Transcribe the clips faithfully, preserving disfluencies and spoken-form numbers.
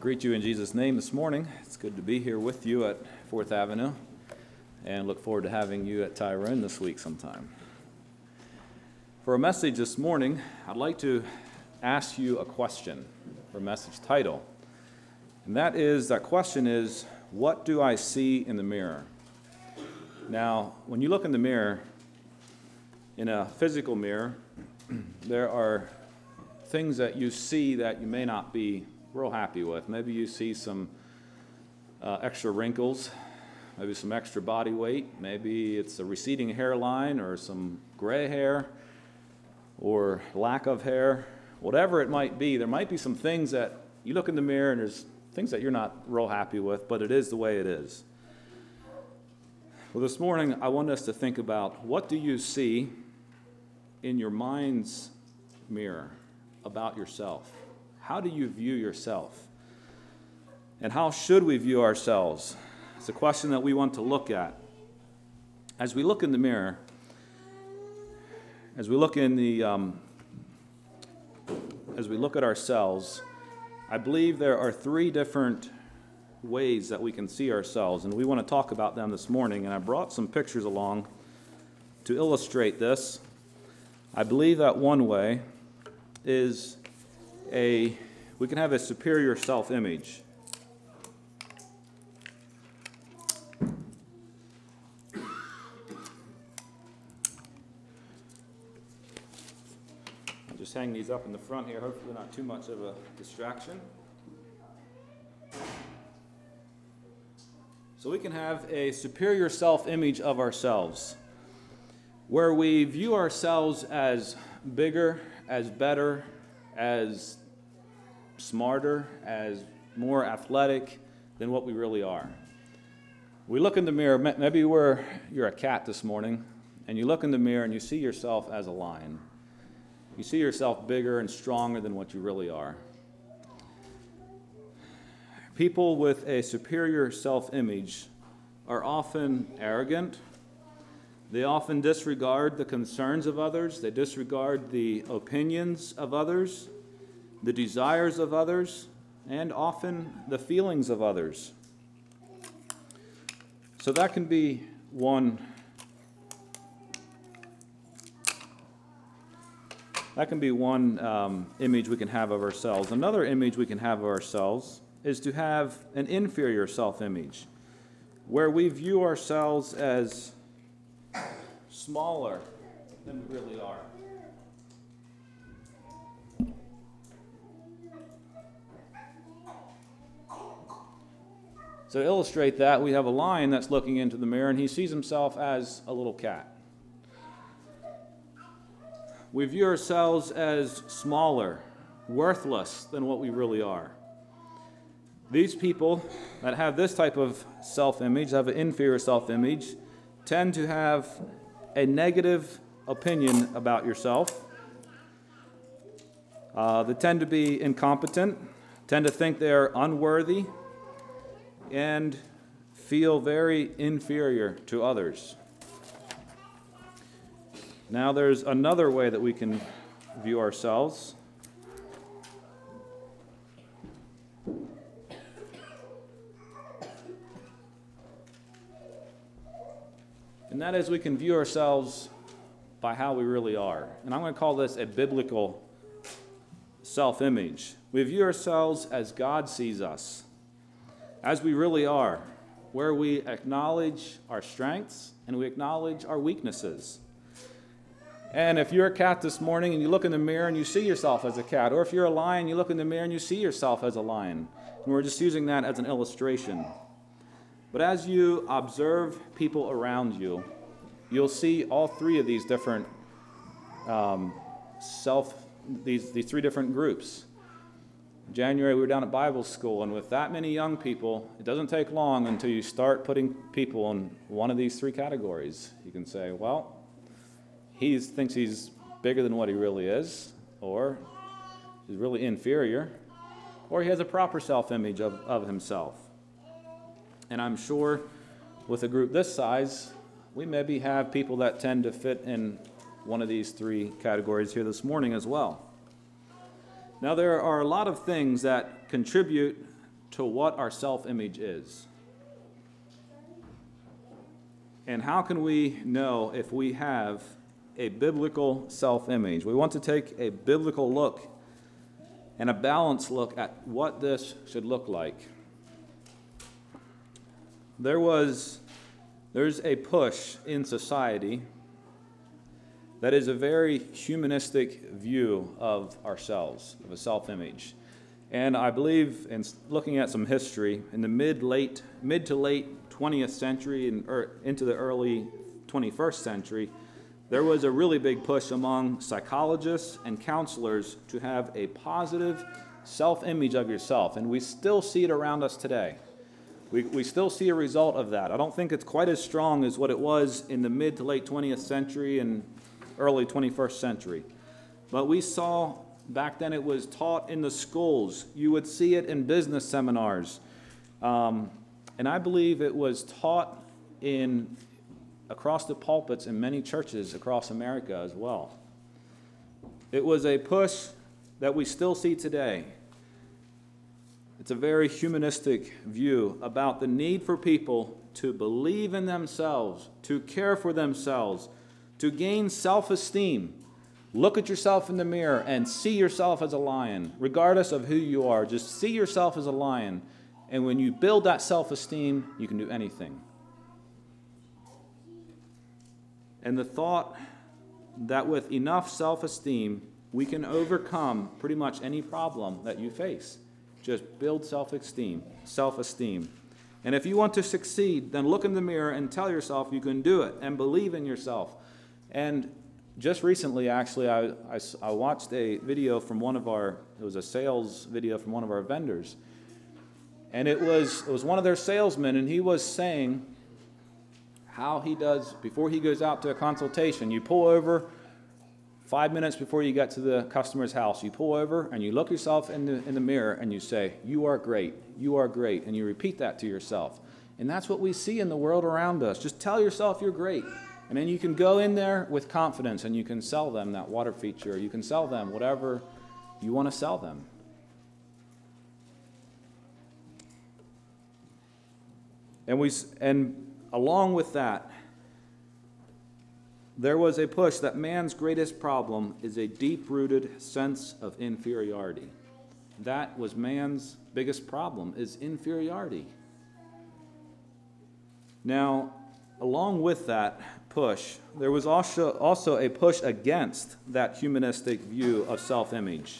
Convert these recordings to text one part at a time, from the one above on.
greet you in Jesus' name this morning. It's good to be here with you at Fourth Avenue, and look forward to having you at Tyrone this week sometime. For a message this morning, I'd like to ask you a question for a message title. And that is, that question is, what do I see in the mirror? Now, when you look in the mirror, in a physical mirror, there are things that you see that you may not be real happy with. Maybe you see some uh, extra wrinkles, maybe some extra body weight, maybe it's a receding hairline or some gray hair or lack of hair. Whatever it might be, there might be some things that you look in the mirror and there's things that you're not real happy with, but it is the way it is. Well, this morning I want us to think about, what do you see in your mind's mirror about yourself? How do you view yourself? And how should we view ourselves? It's a question that we want to look at. As we look in the mirror, as we look in the, um, as we look at ourselves, I believe there are three different ways that we can see ourselves, and we want to talk about them this morning. And I brought some pictures along to illustrate this. I believe that one way is a, we can have a superior self-image. I'll just hang these up in the front here, hopefully not too much of a distraction. So we can have a superior self-image of ourselves, where we view ourselves as bigger, as better, as smarter, as more athletic than what we really are. We look in the mirror, maybe we're, you're a cat this morning, and you look in the mirror and you see yourself as a lion. You see yourself bigger and stronger than what you really are. People with a superior self-image are often arrogant. They often disregard the concerns of others. They disregard the opinions of others, the desires of others, and often the feelings of others. So that can be one, that can be one um, image we can have of ourselves. Another image we can have of ourselves is to have an inferior self-image, where we view ourselves as smaller than we really are. So to illustrate that, we have a lion that's looking into the mirror, and he sees himself as a little cat. We view ourselves as smaller, worthless than what we really are. These people that have this type of self-image, have an inferior self-image, tend to have a negative opinion about yourself. Uh, they tend to be incompetent, tend to think they're unworthy, and feel very inferior to others. Now there's another way that we can view ourselves. And that is, we can view ourselves by how we really are. And I'm going to call this a biblical self-image. We view ourselves as God sees us, as we really are, where we acknowledge our strengths and we acknowledge our weaknesses. And if you're a cat this morning and you look in the mirror and you see yourself as a cat, or if you're a lion, you look in the mirror and you see yourself as a lion. And we're just using that as an illustration. But as you observe people around you, you'll see all three of these different um, self, these, these three different groups. In January, we were down at Bible school, and with that many young people, it doesn't take long until you start putting people in one of these three categories. You can say, well, he thinks he's bigger than what he really is, or he's really inferior, or he has a proper self-image of, of himself. And I'm sure with a group this size, we maybe have people that tend to fit in one of these three categories here this morning as well. Now, there are a lot of things that contribute to what our self-image is. And how can we know if we have a biblical self-image? We want to take a biblical look and a balanced look at what this should look like. There was, there's a push in society that is a very humanistic view of ourselves, of a self-image. And I believe, in looking at some history, in the mid late mid to late twentieth century and er, into the early twenty-first century, there was a really big push among psychologists and counselors to have a positive self-image of yourself. And we still see it around us today. We, we still see a result of that. I don't think it's quite as strong as what it was in the mid to late twentieth century and early twenty-first century. But we saw back then it was taught in the schools. You would see it in business seminars. Um, and I believe it was taught in across the pulpits in many churches across America as well. It was a push that we still see today. It's a very humanistic view about the need for people to believe in themselves, to care for themselves, to gain self-esteem. Look at yourself in the mirror and see yourself as a lion, regardless of who you are. Just see yourself as a lion. And when you build that self-esteem, you can do anything. And the thought that with enough self-esteem, we can overcome pretty much any problem that you face. Just build self-esteem, self-esteem. And if you want to succeed, then look in the mirror and tell yourself you can do it and believe in yourself. And just recently, actually, I, I, I watched a video from one of our, it was a sales video from one of our vendors. And it was it was one of their salesmen, and he was saying how he does, before he goes out to a consultation, you pull over five minutes before you get to the customer's house. You pull over and you look yourself in the, in the mirror and you say, you are great, you are great. And you repeat that to yourself. And that's what we see in the world around us. Just tell yourself you're great. And then you can go in there with confidence and you can sell them that water feature. You can sell them whatever you want to sell them. And we and along with that, there was a push that man's greatest problem is a deep-rooted sense of inferiority. That was man's biggest problem, is inferiority. Now, along with that push, there was also, also a push against that humanistic view of self-image.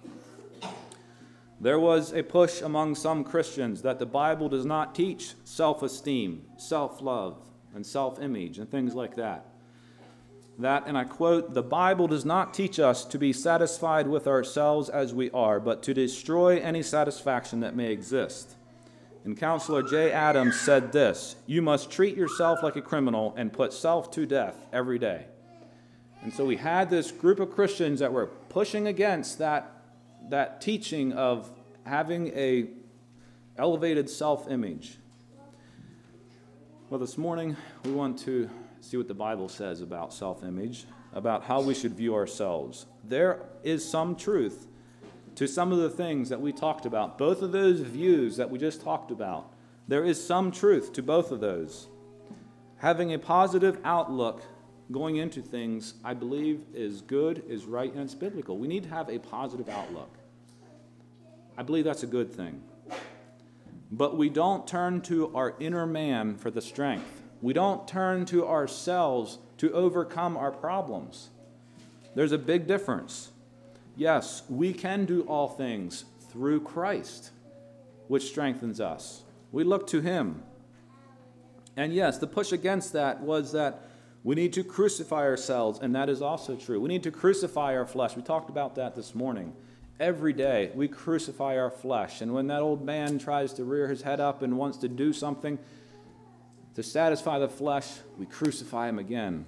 There was a push among some Christians that the Bible does not teach self-esteem, self-love, and self-image, and things like that. That, and I quote, "The Bible does not teach us to be satisfied with ourselves as we are, but to destroy any satisfaction that may exist." And Counselor Jay Adams said this, "You must treat yourself like a criminal and put self to death every day." And so we had this group of Christians that were pushing against that, that teaching of having a elevated self-image. Well, this morning we want to see what the Bible says about self-image, about how we should view ourselves. There is some truth to some of the things that we talked about. Both of those views that we just talked about, there is some truth to both of those. Having a positive outlook going into things, I believe, is good, is right, and it's biblical. We need to have a positive outlook. I believe that's a good thing. But we don't turn to our inner man for the strength. We don't turn to ourselves to overcome our problems. There's a big difference. Yes, we can do all things through Christ, which strengthens us. We look to Him. And yes, the push against that was that we need to crucify ourselves, and that is also true. We need to crucify our flesh. We talked about that this morning. Every day we crucify our flesh, and when that old man tries to rear his head up and wants to do something to satisfy the flesh, we crucify him again.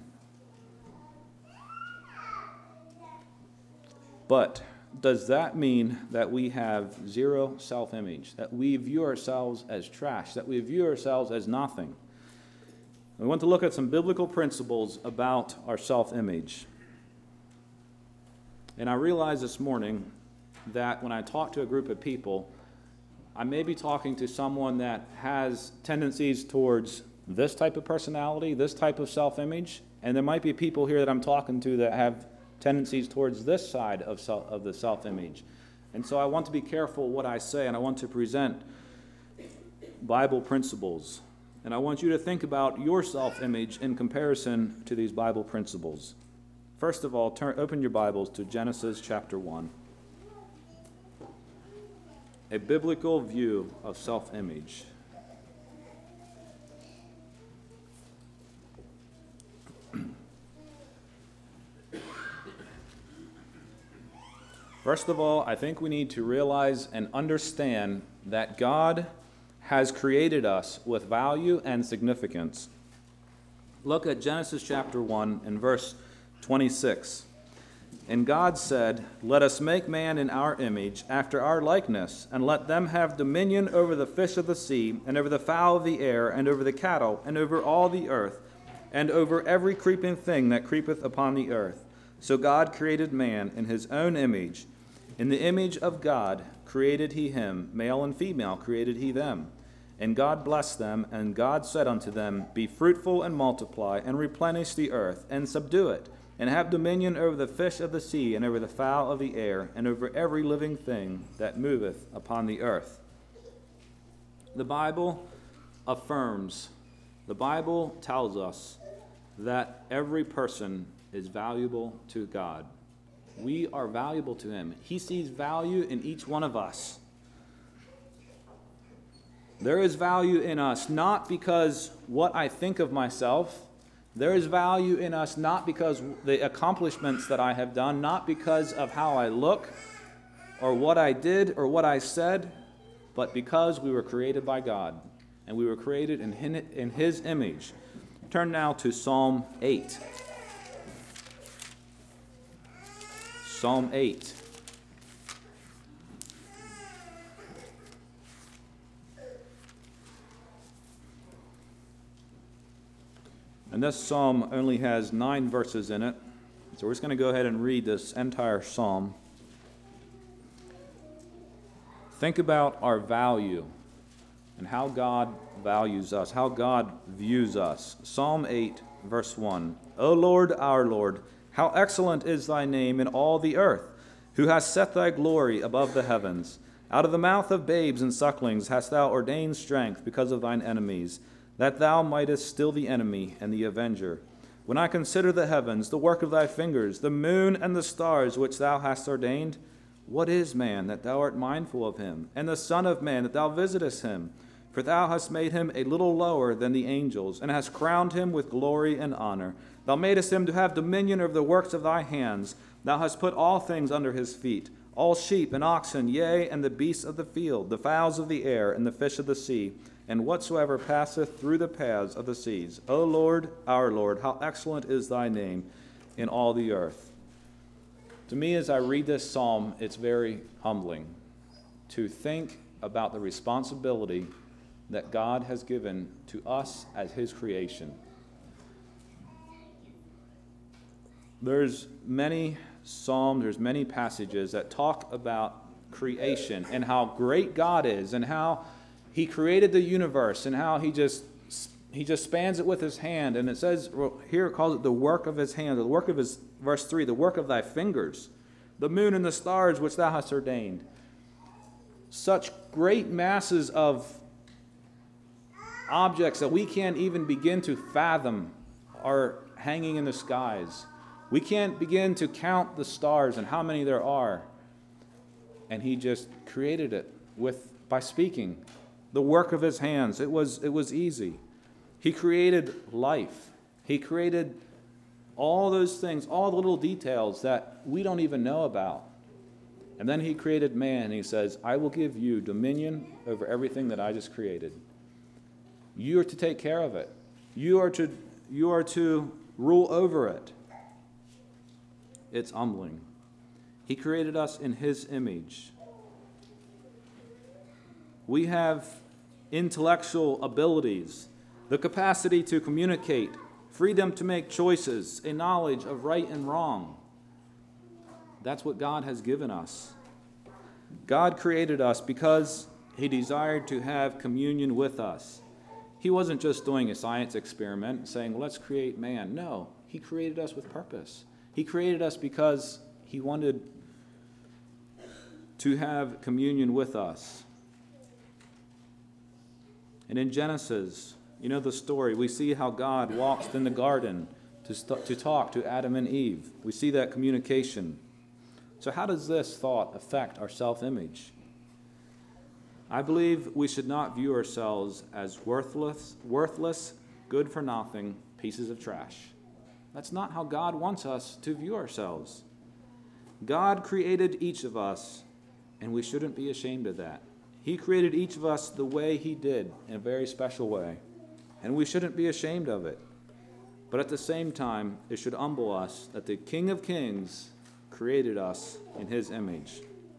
But does that mean that we have zero self-image, that we view ourselves as trash, that we view ourselves as nothing? We want to look at some biblical principles about our self-image. And I realized this morning that when I talk to a group of people, I may be talking to someone that has tendencies towards this type of personality, this type of self-image, and there might be people here that I'm talking to that have tendencies towards this side of self, of the self-image. And so I want to be careful what I say, and I want to present Bible principles. And I want you to think about your self-image in comparison to these Bible principles. First of all, turn, open your Bibles to Genesis chapter one. A biblical view of self-image. First of all, I think we need to realize and understand that God has created us with value and significance. Look at Genesis chapter one and verse twenty-six. And God said, "Let us make man in our image, after our likeness, and let them have dominion over the fish of the sea, and over the fowl of the air, and over the cattle, and over all the earth, and over every creeping thing that creepeth upon the earth." So God created man in his own image. In the image of God created he him, male and female created he them. And God blessed them, and God said unto them, "Be fruitful and multiply, and replenish the earth, and subdue it, and have dominion over the fish of the sea, and over the fowl of the air, and over every living thing that moveth upon the earth." The Bible affirms, the Bible tells us that every person is valuable to God. We are valuable to him. He sees value in each one of us. There is value in us not because what I think of myself. There is value in us not because the accomplishments that I have done, not because of how I look or what I did or what I said, but because we were created by God and we were created in his image. Turn now to Psalm eight. Psalm eight. And this psalm only has nine verses in it, so we're just going to go ahead and read this entire psalm. Think about our value and how God values us, how God views us. Psalm eight, verse one. O Lord, our Lord, how excellent is thy name in all the earth, who hast set thy glory above the heavens. Out of the mouth of babes and sucklings hast thou ordained strength because of thine enemies, that thou mightest still the enemy and the avenger. When I consider the heavens, the work of thy fingers, the moon and the stars which thou hast ordained, what is man that thou art mindful of him, and the son of man that thou visitest him? For thou hast made him a little lower than the angels, and hast crowned him with glory and honor. Thou madest him to have dominion over the works of thy hands. Thou hast put all things under his feet, all sheep and oxen, yea, and the beasts of the field, the fowls of the air, and the fish of the sea, and whatsoever passeth through the paths of the seas. O Lord, our Lord, how excellent is thy name in all the earth. To me, as I read this psalm, it's very humbling to think about the responsibility that God has given to us as his creation. There's many psalms, there's many passages that talk about creation and how great God is and how he created the universe and how he just he just spans it with his hand. And it says, well, here it calls it the work of his hand, the work of his, verse three, the work of thy fingers, the moon and the stars which thou hast ordained. Such great masses of objects that we can't even begin to fathom are hanging in the skies. We can't begin to count the stars and how many there are. And he just created it with by speaking. The work of his hands. It was it was easy. He created life. He created all those things, all the little details that we don't even know about. And then he created man, and he says, I will give you dominion over everything that I just created. You are to take care of it. You are to you are to rule over it. It's humbling. He created us in his image. We have intellectual abilities, the capacity to communicate, freedom to make choices, a knowledge of right and wrong. That's what God has given us. God created us because He desired to have communion with us. He wasn't just doing a science experiment saying, let's create man. No, he created us with purpose. He created us because he wanted to have communion with us. And in Genesis, you know the story, we see how God walks in the garden to, st- to talk to Adam and Eve. We see that communication. So how does this thought affect our self-image? I believe we should not view ourselves as worthless, worthless, good-for-nothing pieces of trash. That's not how God wants us to view ourselves. God created each of us, and we shouldn't be ashamed of that. He created each of us the way he did, in a very special way, and we shouldn't be ashamed of it. But at the same time, it should humble us that the King of Kings created us in his image.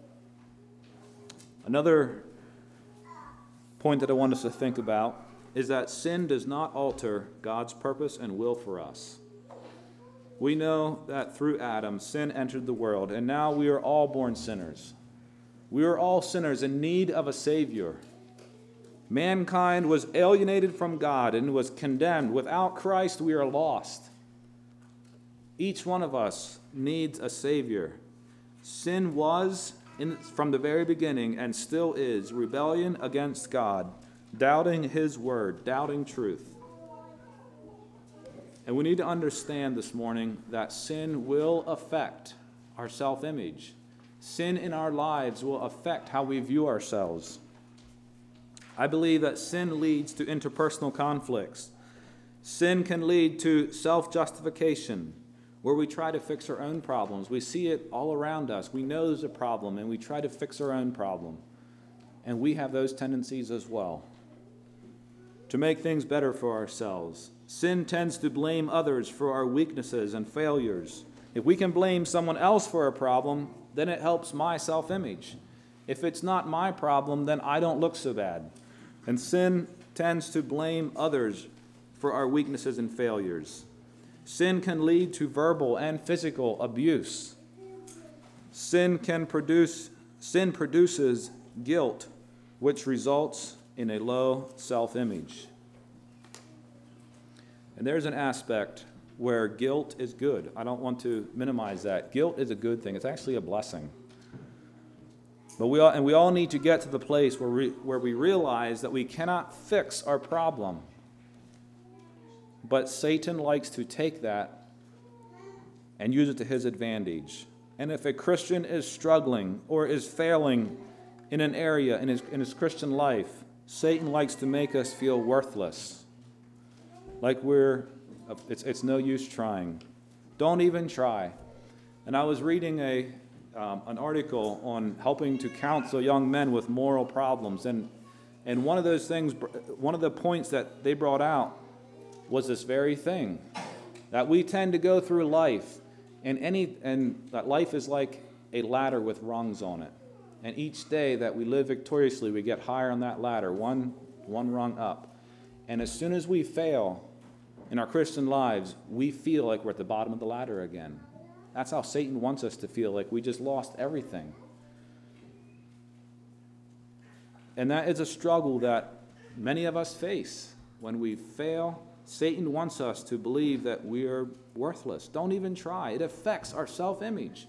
Another point that I want us to think about is that sin does not alter God's purpose and will for us. We know that through Adam, sin entered the world, and now we are all born sinners. We are all sinners in need of a Savior. Mankind was alienated from God and was condemned. Without Christ, we are lost. Each one of us needs a Savior. Sin was, in, from the very beginning, and still is, rebellion against God, doubting his word, doubting truth. And we need to understand this morning that sin will affect our self-image. Sin in our lives will affect how we view ourselves. I believe that sin leads to interpersonal conflicts. Sin can lead to self-justification, where we try to fix our own problems. We see it all around us. We know there's a problem, and we try to fix our own problem. And we have those tendencies as well, to make things better for ourselves. Sin tends to blame others for our weaknesses and failures. If we can blame someone else for a problem, then it helps my self-image. If it's not my problem, then I don't look so bad. And sin tends to blame others for our weaknesses and failures. Sin can lead to verbal and physical abuse. Sin can produce, sin produces guilt, which results in a low self-image. And there's an aspect where guilt is good. I don't want to minimize that. Guilt is a good thing. It's actually a blessing. But we all, and we all need to get to the place where we, where we realize that we cannot fix our problem. But Satan likes to take that and use it to his advantage. And if a Christian is struggling or is failing in an area in his, in his Christian life, Satan likes to make us feel worthless. Like we're, it's, it's no use trying. Don't even try. And I was reading a um, an article on helping to counsel young men with moral problems. And, and one of those things, one of the points that they brought out was this very thing, that we tend to go through life, and any and that life is like a ladder with rungs on it. And each day that we live victoriously, we get higher on that ladder, one, one rung up. And as soon as we fail in our Christian lives, we feel like we're at the bottom of the ladder again. That's how Satan wants us to feel, like we just lost everything. And that is a struggle that many of us face. When we fail, Satan wants us to believe that we are worthless. Don't even try. It affects our self-image.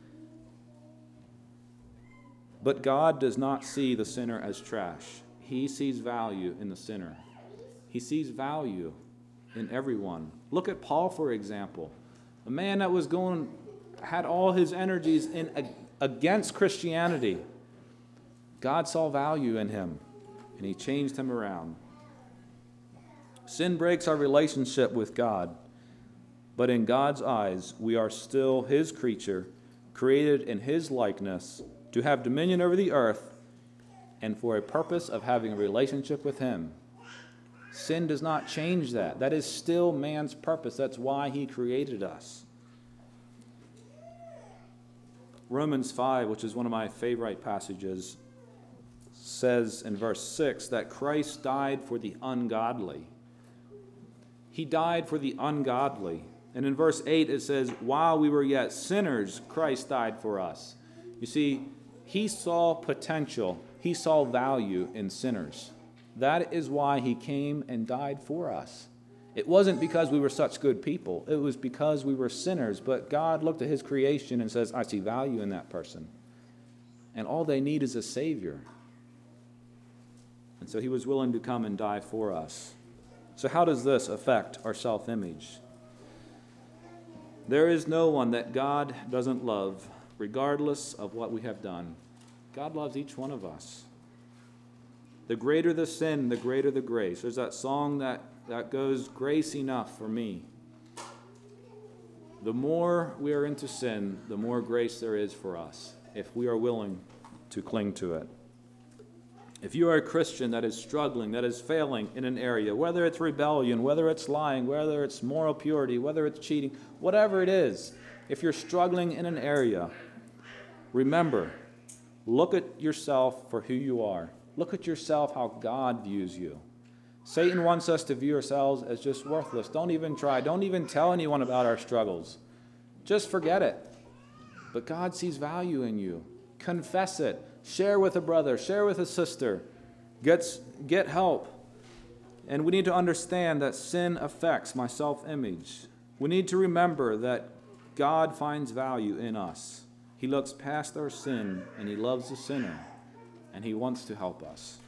But God does not see the sinner as trash. He sees value in the sinner. He sees value in everyone. Look at Paul, for example. A man that was going, had all his energies in against Christianity. God saw value in him, and he changed him around. Sin breaks our relationship with God, but in God's eyes, we are still his creature, created in his likeness, to have dominion over the earth, and for a purpose of having a relationship with him. Sin does not change that. That is still man's purpose. That's why he created us. Romans five, which is one of my favorite passages, says in verse six that Christ died for the ungodly. He died for the ungodly. And in verse eight it says, while we were yet sinners, Christ died for us. You see, he saw potential he saw value in sinners. That is why he came and died for us. It wasn't because we were such good people. It was because we were sinners. But God looked at his creation and says, I see value in that person. And all they need is a Savior. And so he was willing to come and die for us. So how does this affect our self-image? There is no one that God doesn't love, regardless of what we have done. God loves each one of us. The greater the sin, the greater the grace. There's that song that, that goes, grace enough for me. The more we are into sin, the more grace there is for us, if we are willing to cling to it. If you are a Christian that is struggling, that is failing in an area, whether it's rebellion, whether it's lying, whether it's moral purity, whether it's cheating, whatever it is, if you're struggling in an area, remember, look at yourself for who you are. Look at yourself how God views you. Satan wants us to view ourselves as just worthless. Don't even try. Don't even tell anyone about our struggles. Just forget it. But God sees value in you. Confess it. Share with a brother. Share with a sister. Get, get help. And we need to understand that sin affects my self-image. We need to remember that God finds value in us. He looks past our sin, and he loves the sinner, and he wants to help us.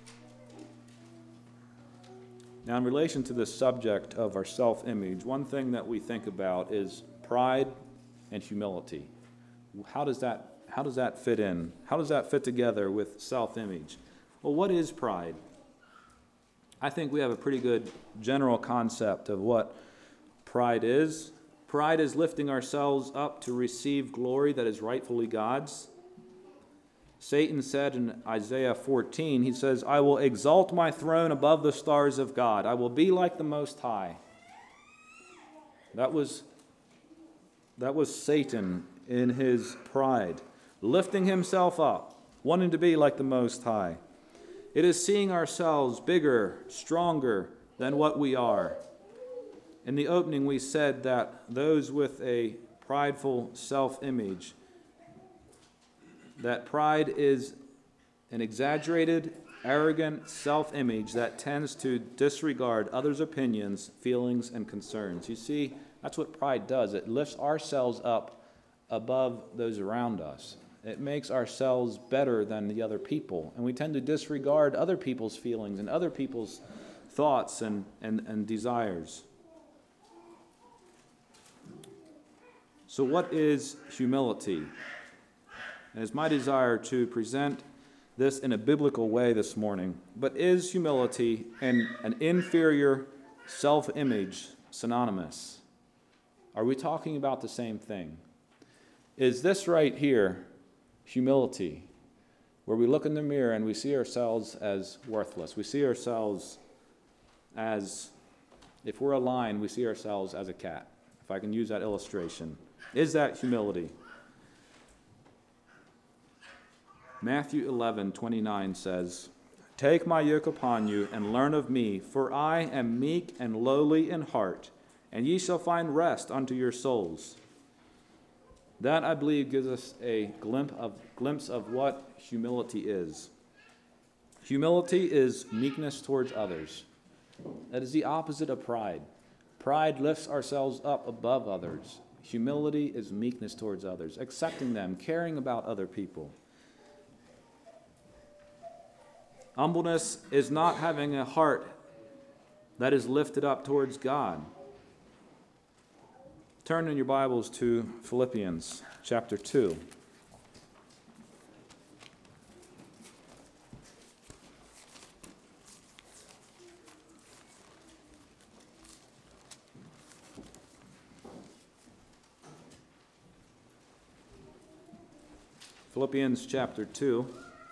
Now, in relation to this subject of our self-image, one thing that we think about is pride and humility. How does that, how does that fit in? How does that fit together with self-image? Well, what is pride? I think we have a pretty good general concept of what pride is. Pride is lifting ourselves up to receive glory that is rightfully God's. Satan said in Isaiah fourteen, he says, I will exalt my throne above the stars of God. I will be like the Most High. That was, that was Satan in his pride, lifting himself up, wanting to be like the Most High. It is seeing ourselves bigger, stronger than what we are. In the opening, we said that those with a prideful self-image, that pride is an exaggerated, arrogant self-image that tends to disregard others' opinions, feelings, and concerns. You see, that's what pride does. It lifts ourselves up above those around us. It makes ourselves better than the other people. And we tend to disregard other people's feelings and other people's thoughts and, and, and desires. So what is humility? And it's my desire to present this in a biblical way this morning. But is humility and an inferior self-image synonymous? Are we talking about the same thing? Is this right here humility, where we look in the mirror and we see ourselves as worthless? We see ourselves as, if we're a lion, we see ourselves as a cat, if I can use that illustration. Is that humility? Matthew eleven twenty-nine says, Take my yoke upon you and learn of me, for I am meek and lowly in heart, and ye shall find rest unto your souls. That, I believe, gives us a glimpse of, glimpse of what humility is. Humility is meekness towards others. That is the opposite of pride. Pride lifts ourselves up above others. Humility is meekness towards others, accepting them, caring about other people. Humbleness is not having a heart that is lifted up towards God. Turn in your Bibles to Philippians chapter two. Philippians chapter two.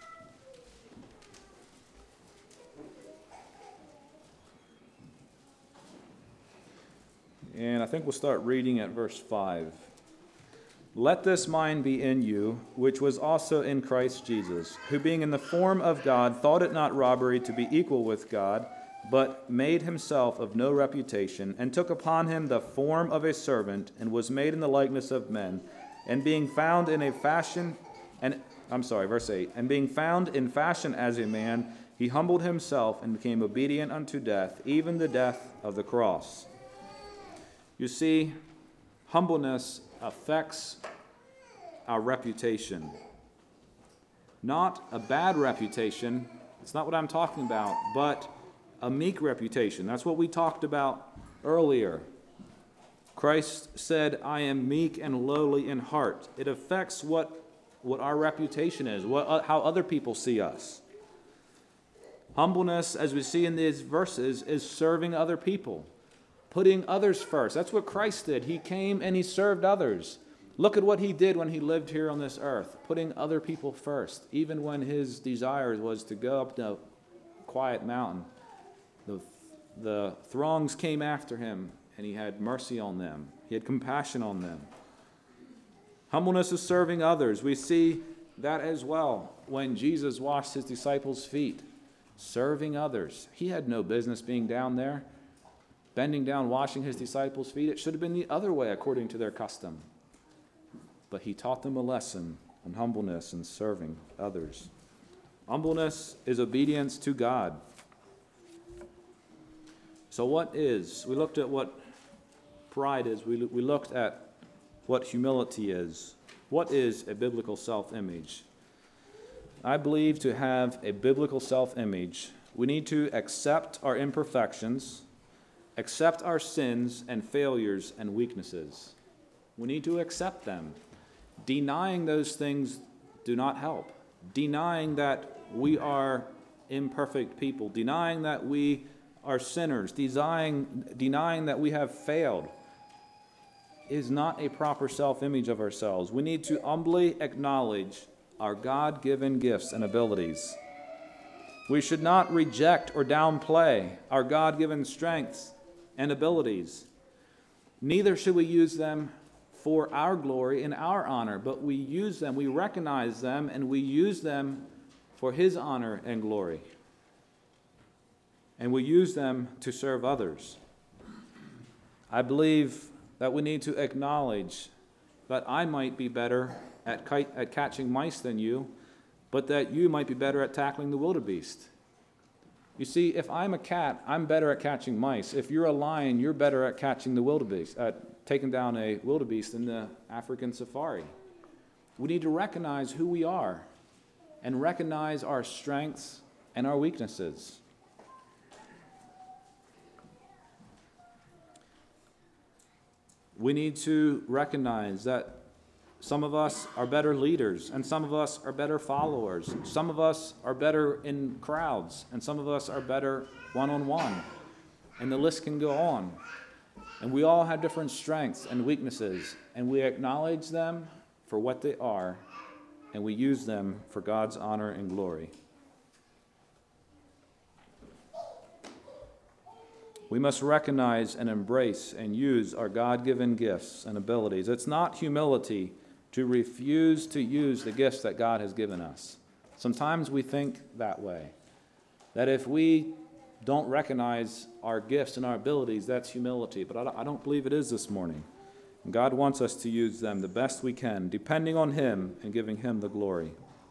And I think we'll start reading at verse five. Let this mind be in you, which was also in Christ Jesus, who being in the form of God, thought it not robbery to be equal with God, but made himself of no reputation, and took upon him the form of a servant, and was made in the likeness of men. And being found in a fashion, and I'm sorry, verse eight. And being found in fashion as a man, he humbled himself and became obedient unto death, even the death of the cross. You see, humbleness affects our reputation. Not a bad reputation, it's not what I'm talking about, but a meek reputation. That's what we talked about earlier. Christ said, I am meek and lowly in heart. It affects what, what our reputation is, what, how other people see us. Humbleness, as we see in these verses, is serving other people, putting others first. That's what Christ did. He came and he served others. Look at what he did when he lived here on this earth, putting other people first. Even when his desire was to go up to a quiet mountain, the, the throngs came after him, and he had mercy on them. He had compassion on them. Humbleness is serving others. We see that as well when Jesus washed his disciples' feet, serving others. He had no business being down there, bending down, washing his disciples' feet. It should have been the other way according to their custom. But he taught them a lesson on humbleness and serving others. Humbleness is obedience to God. So what is? We looked at what pride is. We, we looked at what humility is. What is a biblical self-image? I believe to have a biblical self-image, we need to accept our imperfections, accept our sins and failures and weaknesses. We need to accept them. Denying those things do not help. Denying that we are imperfect people, denying that we are sinners, denying, denying that we have failed, is not a proper self-image of ourselves. We need to humbly acknowledge our God-given gifts and abilities. We should not reject or downplay our God-given strengths and abilities. Neither should we use them for our glory and our honor, but we use them, we recognize them, and we use them for his honor and glory. And we use them to serve others. I believe that we need to acknowledge that I might be better at, kite, at catching mice than you, but that you might be better at tackling the wildebeest. You see, if I'm a cat, I'm better at catching mice. If you're a lion, you're better at catching the wildebeest, at taking down a wildebeest in the African safari. We need to recognize who we are and recognize our strengths and our weaknesses. We need to recognize that some of us are better leaders, and some of us are better followers. Some of us are better in crowds, and some of us are better one-on-one. And the list can go on. And we all have different strengths and weaknesses, and we acknowledge them for what they are, and we use them for God's honor and glory. We must recognize and embrace and use our God-given gifts and abilities. It's not humility to refuse to use the gifts that God has given us. Sometimes we think that way, that if we don't recognize our gifts and our abilities, that's humility. But I don't believe it is this morning. God wants us to use them the best we can, depending on him and giving him the glory.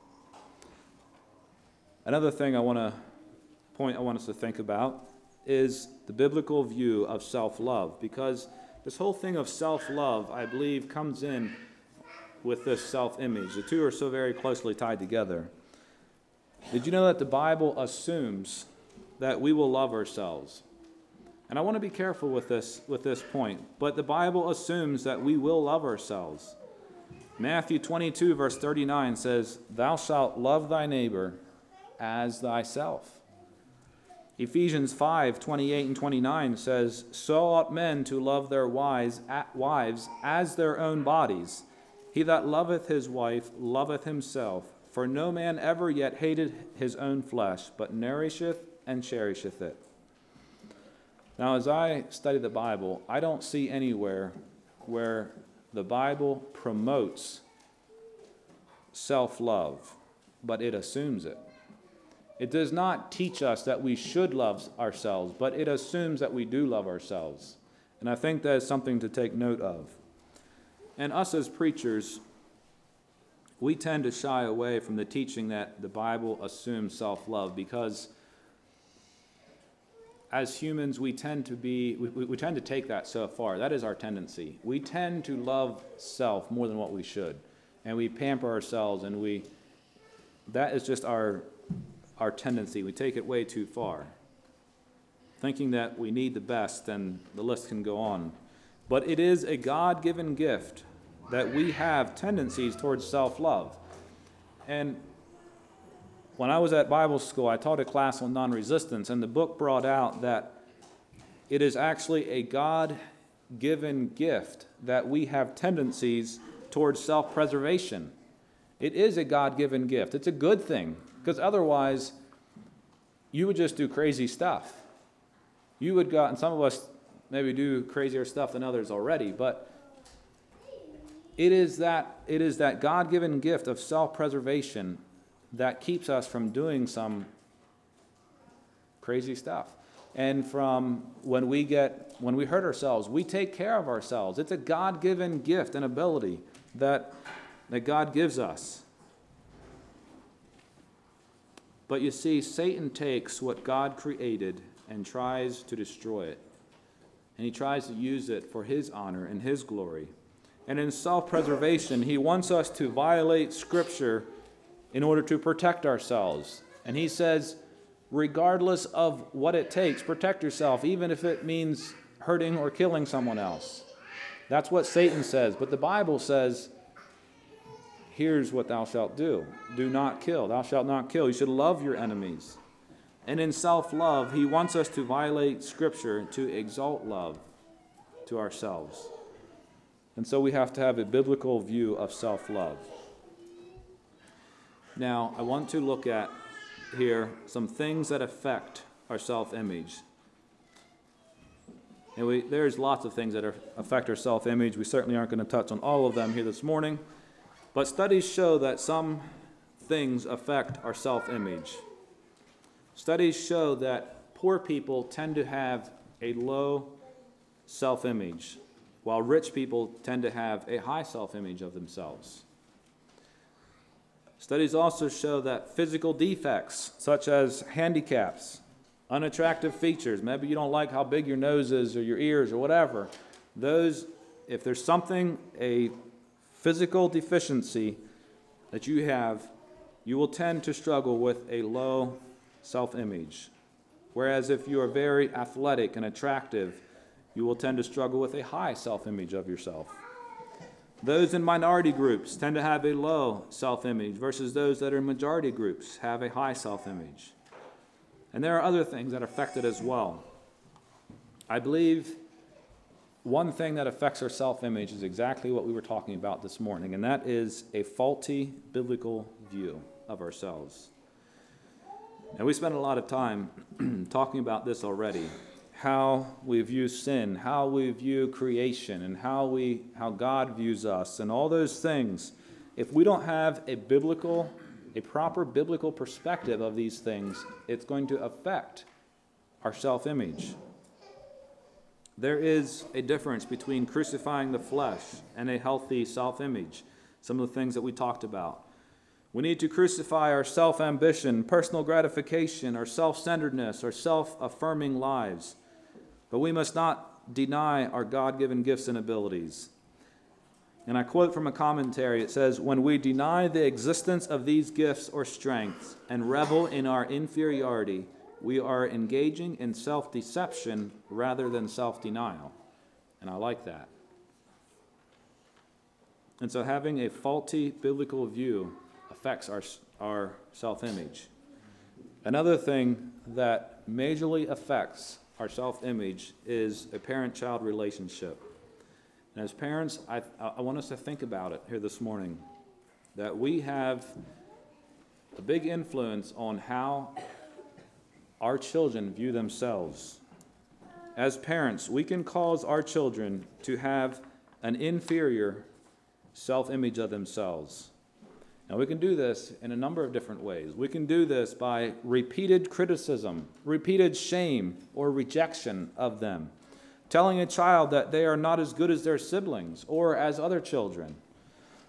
Another thing I want to point I want us to think about is the biblical view of self-love, because this whole thing of self-love, I believe, comes in with this self-image. The two are so very closely tied together. Did you know that the Bible assumes that we will love ourselves? And I want to be careful with this, with this point, but the Bible assumes that we will love ourselves. Matthew twenty-two, verse thirty-nine says, "Thou shalt love thy neighbor as thyself." Ephesians five, twenty-eight and twenty-nine says, "So ought men to love their wives, wives as their own bodies. He that loveth his wife loveth himself. For no man ever yet hated his own flesh, but nourisheth and cherisheth it." Now, as I study the Bible, I don't see anywhere where the Bible promotes self-love, but it assumes it. It does not teach us that we should love ourselves, but it assumes that we do love ourselves. And I think that is something to take note of. And us as preachers, we tend to shy away from the teaching that the Bible assumes self-love because as humans, we tend to be, we, we tend to take that so far. That is our tendency. We tend to love self more than what we should. And we pamper ourselves, and we, that is just our, our tendency. We take it way too far. Thinking that we need the best, and the list can go on. But it is a God-given gift that we have tendencies towards self-love. And when I was at Bible school, I taught a class on non-resistance, and the book brought out that it is actually a God-given gift that we have tendencies towards self-preservation. It is a God-given gift. It's a good thing, because otherwise you would just do crazy stuff. You would go, and some of us maybe do crazier stuff than others already, but it is that, it is that God-given gift of self-preservation that keeps us from doing some crazy stuff. And from when we get, when we hurt ourselves, we take care of ourselves. It's a God-given gift and ability that, that God gives us. But you see, Satan takes what God created and tries to destroy it. And he tries to use it for his honor and his glory. And in self-preservation, he wants us to violate Scripture in order to protect ourselves. And he says, regardless of what it takes, protect yourself, even if it means hurting or killing someone else. That's what Satan says. But the Bible says, here's what thou shalt do. Do not kill. Thou shalt not kill. You should love your enemies. And in self-love, he wants us to violate Scripture to exalt love to ourselves. And so we have to have a biblical view of self-love. Now, I want to look at here some things that affect our self-image. And we, there's lots of things that are, affect our self-image. We certainly aren't going to touch on all of them here this morning. But studies show that some things affect our self-image. Studies show that poor people tend to have a low self-image, while rich people tend to have a high self-image of themselves. Studies also show that physical defects, such as handicaps, unattractive features, maybe you don't like how big your nose is or your ears or whatever, those, if there's something, a physical deficiency that you have, you will tend to struggle with a low self-image. Whereas if you are very athletic and attractive, you will tend to struggle with a high self-image of yourself. Those in minority groups tend to have a low self-image versus those that are in majority groups have a high self-image. And there are other things that affect it as well. I believe one thing that affects our self-image is exactly what we were talking about this morning, and that is a faulty biblical view of ourselves. And we spent a lot of time talking about this already. How we view sin, how we view creation, and how we how God views us, and all those things. If we don't have a biblical, a proper biblical perspective of these things, it's going to affect our self-image. There is a difference between crucifying the flesh and a healthy self-image. Some of the things that we talked about. We need to crucify our self-ambition, personal gratification, our self-centeredness, our self-affirming lives. But we must not deny our God-given gifts and abilities. And I quote from a commentary. It says, "When we deny the existence of these gifts or strengths and revel in our inferiority, we are engaging in self-deception rather than self-denial." And I like that. And so having a faulty biblical view affects our, our self-image. Another thing that majorly affects our self-image is a parent-child relationship. And as parents, I, I want us to think about it here this morning, that we have a big influence on how our children view themselves. As parents, we can cause our children to have an inferior self-image of themselves. Now, we can do this in a number of different ways. We can do this by repeated criticism, repeated shame, or rejection of them. Telling a child that they are not as good as their siblings or as other children.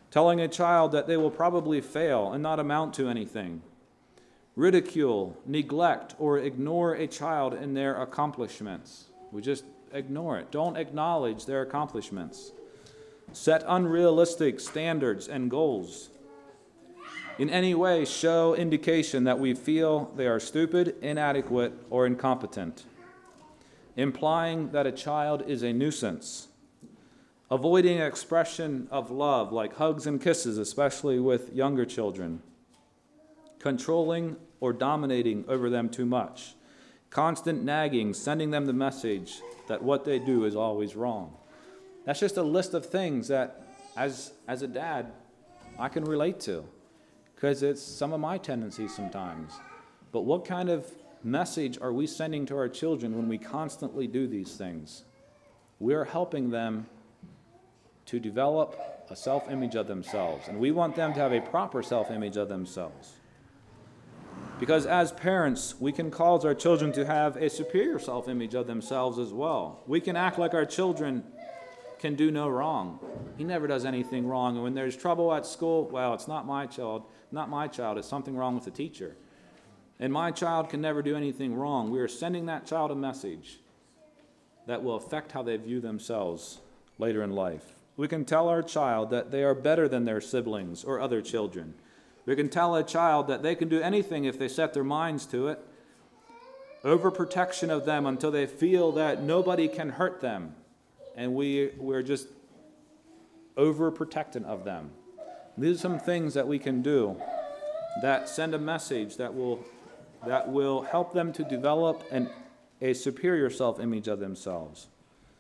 telling a child that they will probably fail and not amount to anything. Ridicule, neglect, or ignore a child in their accomplishments. We just ignore it. Don't acknowledge their accomplishments. Set unrealistic standards and goals. In any way, show indication that we feel they are stupid, inadequate, or incompetent, implying that a child is a nuisance. Avoiding expression of love like hugs and kisses, especially with younger children. Controlling or dominating over them too much. Constant nagging, sending them the message that what they do is always wrong. That's just a list of things that, as, as a dad, I can relate to, because it's some of my tendencies sometimes. But what kind of message are we sending to our children when we constantly do these things? We're helping them to develop a self-image of themselves, and we want them to have a proper self-image of themselves. Because as parents, we can cause our children to have a superior self-image of themselves as well. We can act like our children can do no wrong. He never does anything wrong. And when there's trouble at school, well, it's not my child, not my child, it's something wrong with the teacher. And my child can never do anything wrong. We are sending that child a message that will affect how they view themselves later in life. We can tell our child that they are better than their siblings or other children. We can tell a child that they can do anything if they set their minds to it. Overprotection of them until they feel that nobody can hurt them. And we, we're just overprotectant of them. These are some things that we can do that send a message that will, that will help them to develop an, a superior self-image of themselves.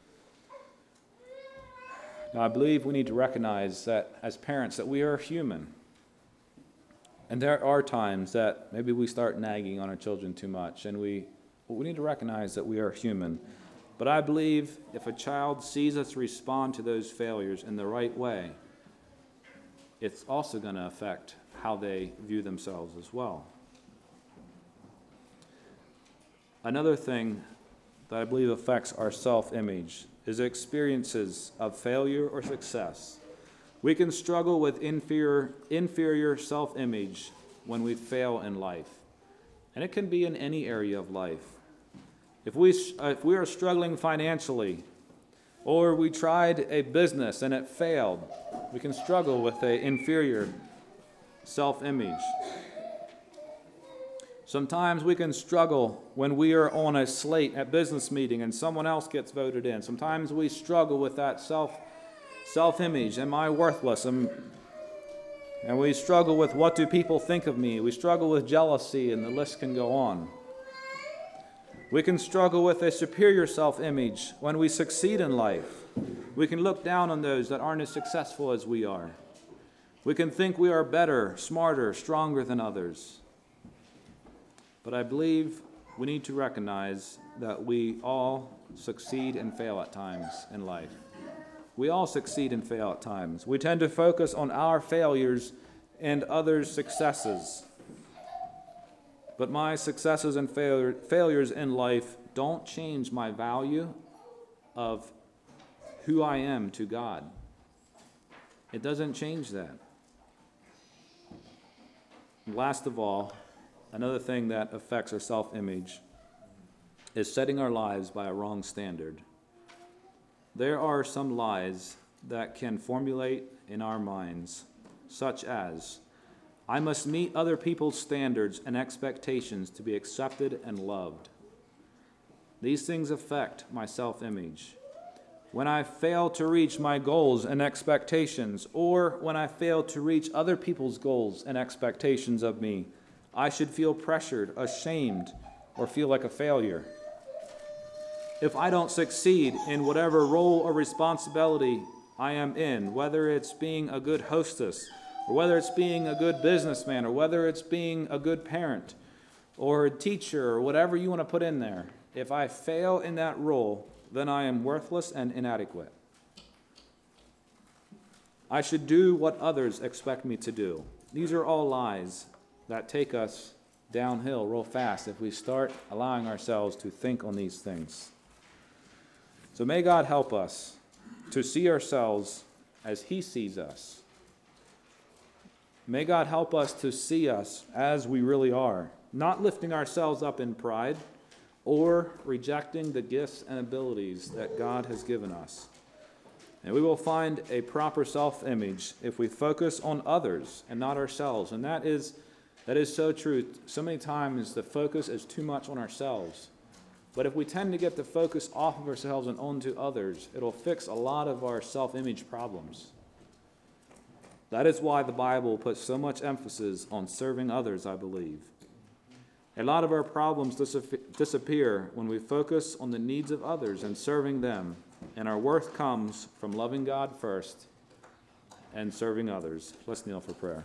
Now, I believe we need to recognize that as parents that we are human. And there are times that maybe we start nagging on our children too much, and we we need to recognize that we are human. But I believe if a child sees us respond to those failures in the right way, it's also going to affect how they view themselves as well. Another thing that I believe affects our self-image is experiences of failure or success. We can struggle with inferior, inferior self-image when we fail in life. And it can be in any area of life. If we, if we are struggling financially, or we tried a business and it failed, we can struggle with an inferior self-image. Sometimes we can struggle when we are on a slate at business meeting and someone else gets voted in. Sometimes we struggle with that self Self-image, am I worthless? Am, and we struggle with what do people think of me? We struggle with jealousy, and the list can go on. We can struggle with a superior self-image when we succeed in life. We can look down on those that aren't as successful as we are. We can think we are better, smarter, stronger than others. But I believe we need to recognize that we all succeed and fail at times in life. We all succeed and fail at times. We tend to focus on our failures and others' successes. But my successes and failure, failures in life don't change my value of who I am to God. It doesn't change that. And last of all, another thing that affects our self-image is setting our lives by a wrong standard. There are some lies that can formulate in our minds, such as, I must meet other people's standards and expectations to be accepted and loved. These things affect my self-image. When I fail to reach my goals and expectations, or when I fail to reach other people's goals and expectations of me, I should feel pressured, ashamed, or feel like a failure. If I don't succeed in whatever role or responsibility I am in, whether it's being a good hostess, or whether it's being a good businessman, or whether it's being a good parent, or a teacher, or whatever you want to put in there, if I fail in that role, then I am worthless and inadequate. I should do what others expect me to do. These are all lies that take us downhill real fast if we start allowing ourselves to think on these things. So may God help us to see ourselves as He sees us, May God help us to see us as we really are, not lifting ourselves up in pride or rejecting the gifts and abilities that God has given us. And we will find a proper self-image if we focus on others and not ourselves. And that is that is so true. So many times the focus is too much on ourselves. But if we tend to get the focus off of ourselves and onto others, it'll fix a lot of our self-image problems. That is why the Bible puts so much emphasis on serving others, I believe. A lot of our problems disappear when we focus on the needs of others and serving them, and our worth comes from loving God first and serving others. Let's kneel for prayer.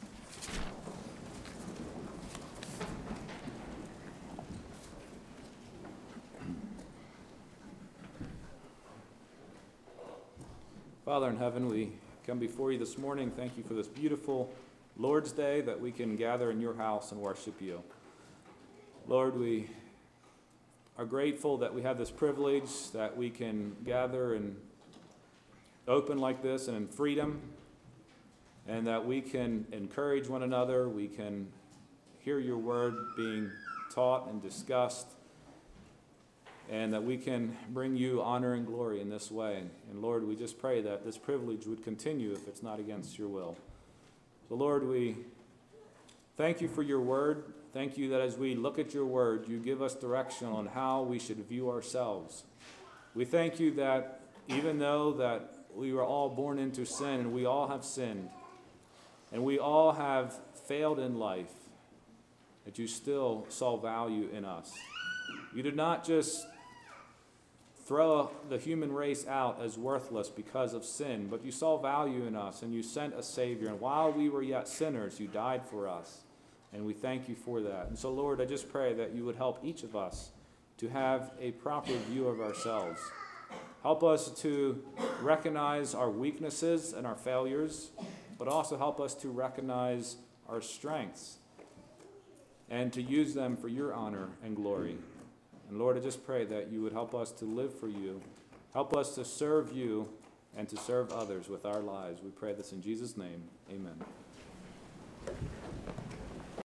Father in heaven, we come before you this morning. Thank you for this beautiful Lord's Day that we can gather in your house and worship you. Lord, we are grateful that we have this privilege, that we can gather and open like this and in freedom, and that we can encourage one another. We can hear your word being taught and discussed, and that we can bring you honor and glory in this way. And Lord, we just pray that this privilege would continue if it's not against your will. So Lord, we thank you for your word. Thank you that as we look at your word, you give us direction on how we should view ourselves. We thank you that even though that we were all born into sin and we all have sinned and we all have failed in life, that you still saw value in us. You did not just throw the human race out as worthless because of sin, but you saw value in us and you sent a Savior. And while we were yet sinners, you died for us. And we thank you for that. And so, Lord, I just pray that you would help each of us to have a proper view of ourselves. Help us to recognize our weaknesses and our failures, but also help us to recognize our strengths and to use them for your honor and glory. And Lord, I just pray that you would help us to live for you, help us to serve you and to serve others with our lives. We pray this in Jesus' name. Amen.